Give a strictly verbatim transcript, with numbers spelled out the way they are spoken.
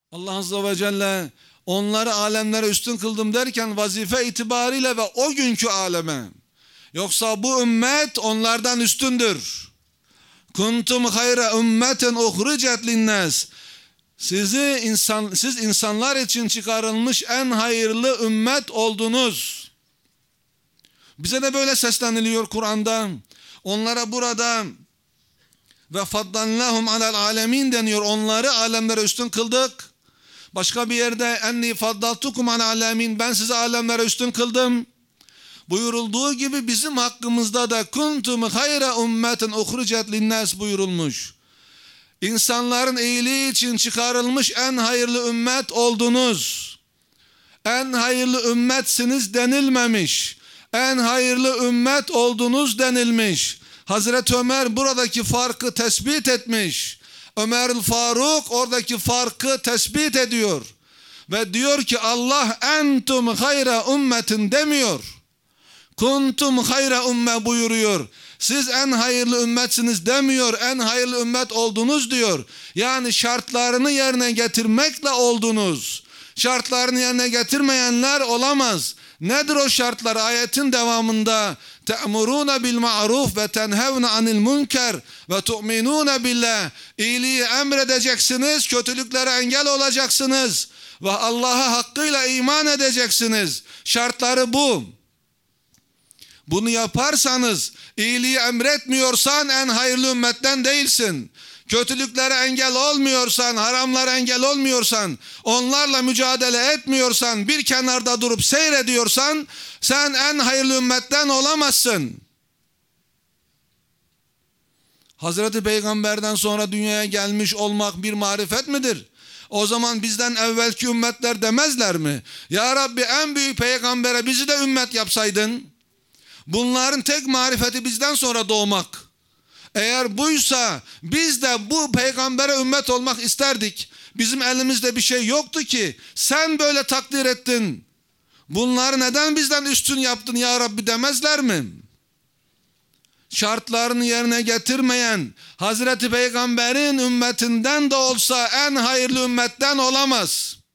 Allah Azze ve Celle onları alemlere üstün kıldım derken vazife itibariyle ve o günkü aleme. Yoksa bu ümmet onlardan üstündür. Kuntum hayra ümmeten uhricet linnas. Sizi insan, siz insanlar için çıkarılmış en hayırlı ümmet oldunuz. Bize de böyle sesleniliyor Kur'an'da. Onlara burada ve faddalnahum alel alemin deniyor. Onları alemlere üstün kıldık. Başka bir yerde enni faddaltukum alel alemin, ben sizi alemlere üstün kıldım buyurulduğu gibi bizim hakkımızda da kuntum hayra ümmeten uhricet linnas buyurulmuş. İnsanların iyiliği için çıkarılmış en hayırlı ümmet oldunuz. En hayırlı ümmetsiniz denilmemiş. En hayırlı ümmet oldunuz denilmiş. Hazreti Ömer buradaki farkı tespit etmiş. Ömer Faruk oradaki farkı tespit ediyor. Ve diyor ki Allah entum hayra ümmetin demiyor. Kuntum hayra ümme buyuruyor. Siz en hayırlı ümmetsiniz demiyor. En hayırlı ümmet oldunuz diyor. Yani şartlarını yerine getirmekle oldunuz. Şartlarını yerine getirmeyenler olamaz. Nedir o şartlar? Ayetin devamında te'murûne bil ma'ruf ve tenhevne anil münker ve tu'minûne billah. İyiliği emredeceksiniz, kötülüklere engel olacaksınız ve Allah'a hakkıyla iman edeceksiniz. Şartları bu. Bunu yaparsanız, iyiliği emretmiyorsan en hayırlı ümmetten değilsin. Kötülüklere engel olmuyorsan, haramlara engel olmuyorsan, onlarla mücadele etmiyorsan, bir kenarda durup seyrediyorsan, sen en hayırlı ümmetten olamazsın. Hazreti Peygamber'den sonra dünyaya gelmiş olmak bir marifet midir? O zaman bizden evvelki ümmetler demezler mi? Ya Rabbi en büyük peygambere bizi de ümmet yapsaydın. Bunların tek marifeti bizden sonra doğmak. Eğer buysa biz de bu peygambere ümmet olmak isterdik. Bizim elimizde bir şey yoktu ki. Sen böyle takdir ettin. Bunları neden bizden üstün yaptın ya Rabbi demezler mi? Şartlarını yerine getirmeyen Hazreti Peygamber'in ümmetinden de olsa en hayırlı ümmetten olamaz.